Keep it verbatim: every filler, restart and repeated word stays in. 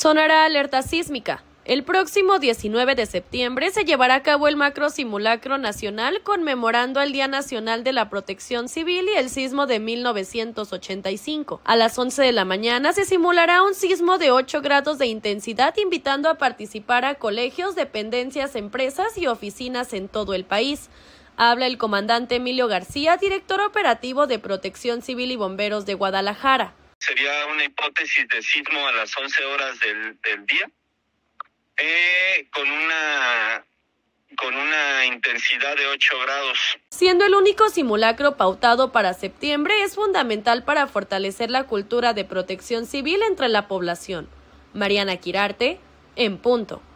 Sonará alerta sísmica. El próximo diecinueve de septiembre se llevará a cabo el macro simulacro nacional conmemorando el Día Nacional de la Protección Civil y el sismo de mil novecientos ochenta y cinco. A las once de la mañana se simulará un sismo de ocho grados de intensidad, invitando a participar a colegios, dependencias, empresas y oficinas en todo el país. Habla el comandante Emilio García, director operativo de Protección Civil y Bomberos de Guadalajara. Sería una hipótesis de sismo a las once horas del, del día. Eh, con una con una intensidad de ocho grados. Siendo el único simulacro pautado para septiembre, es fundamental para fortalecer la cultura de protección civil entre la población. Mariana Quirarte, en punto.